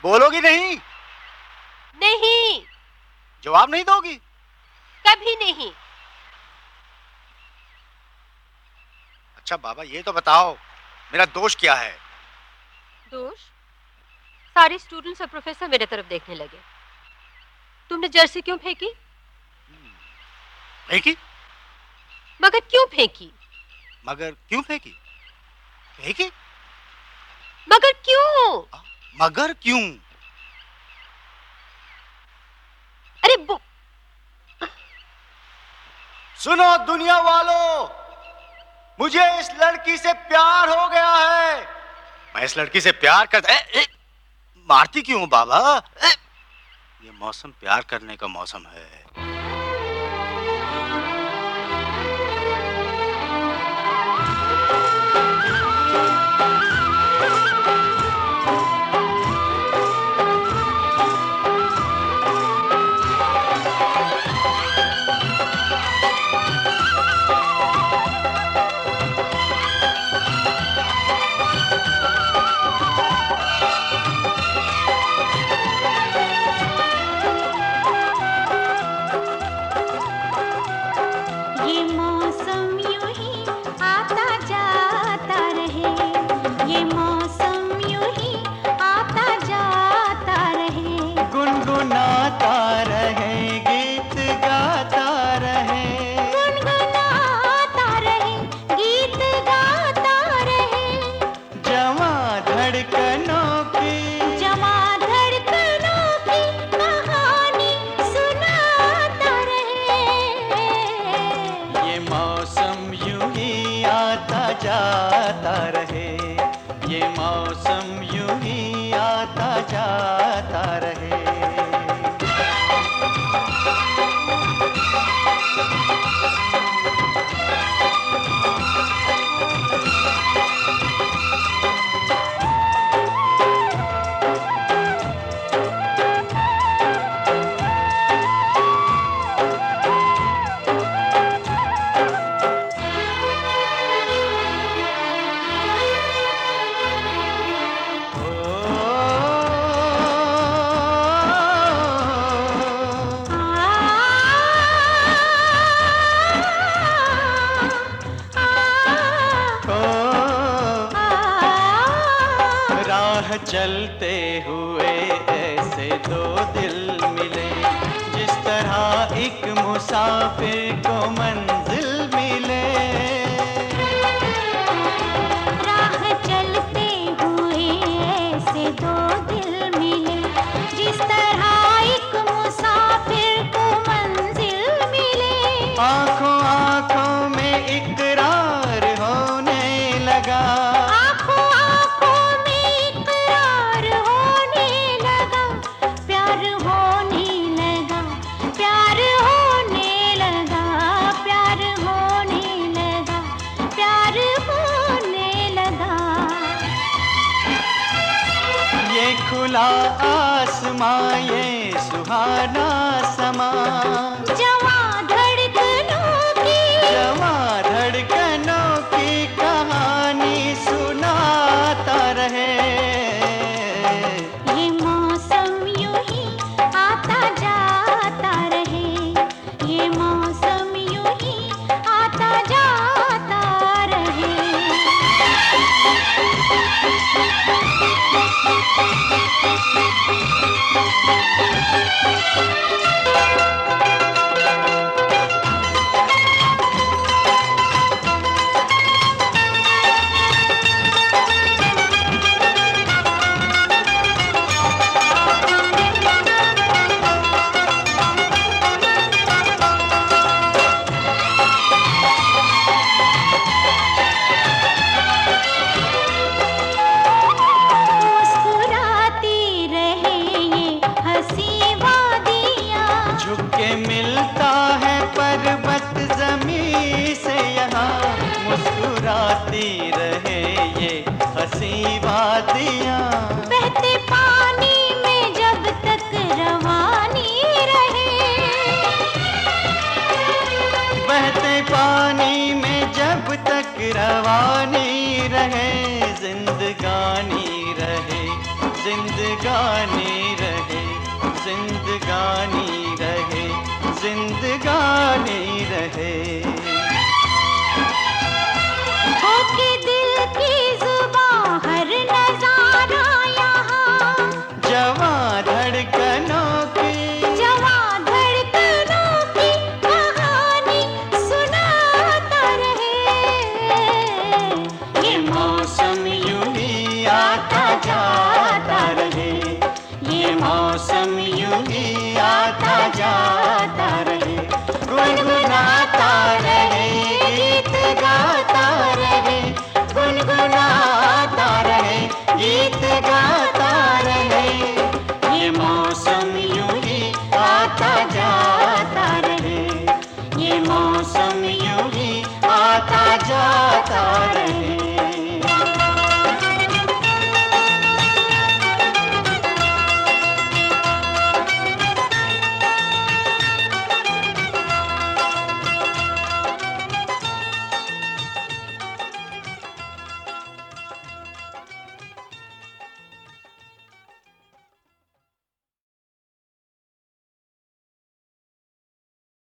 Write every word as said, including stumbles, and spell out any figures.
बोलोगी नहीं? नहीं। जवाब नहीं दोगी? कभी नहीं। अच्छा बाबा, ये तो बताओ मेरा दोष क्या है? दोष? सारे स्टूडेंट्स और प्रोफेसर मेरे तरफ देखने लगे। तुमने जर्सी क्यों फेंकी? फेंकी? मगर क्यों फेंकी? मगर क्यों फेंकी? फेंकी? मगर क्यों? आ, मगर क्यों? अरे वो... सुनो दुनिया वालों, मुझे इस लड़की से प्यार हो गया है। मैं इस लड़की से प्यार करता... ए, ए, मारती क्यों बाबा? ए, ये मौसम प्यार करने का मौसम है। जाता रहे, ये मौसम यूं ही आता जाता रहे। चलते हुए ऐसे दो दिल मिले, जिस तरह एक मुसाफिर को मंजिल मिले। राह चलते हुए ऐसे दो दिल मिले, जिस तरह एक मुसाफिर को मंजिल मिले। आंखों आंखों में इकरार होने लगा, खुला आसमां ये सुहाना समा। जवां धड़कनों की जवां धड़कनों की कहानी सुनाता रहे। ये मौसम यूं ही आता जाता रहे, ये मौसम यूं ही आता जाता रहे। मिलता है पर्वत ज़मीं से यहाँ, मुस्कुराती रहे ये हंसी वादियाँ। बहते पानी में जब तक रवानी रहे, बहते पानी में जब तक रवानी रहे, जिंदगानी रहे, जिंदगानी जिंदगानी रहे, जिंदगानी रहे, जिंदगानी रहे। होके दिल की जुबां हर नजारा यहाँ, जवां धड़कनों की, जवां धड़कनों की कहानी सुनाता रहे। ये मौसम यूं ही आता जाता रहे, ये मौसम यूं ही